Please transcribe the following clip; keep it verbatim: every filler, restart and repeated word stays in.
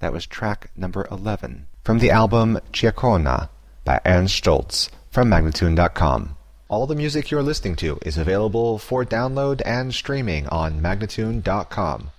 That was track number eleven from the album Ciacona by Ernst Stolz from Magnatune dot com. All the music you're listening to is available for download and streaming on Magnatune dot com.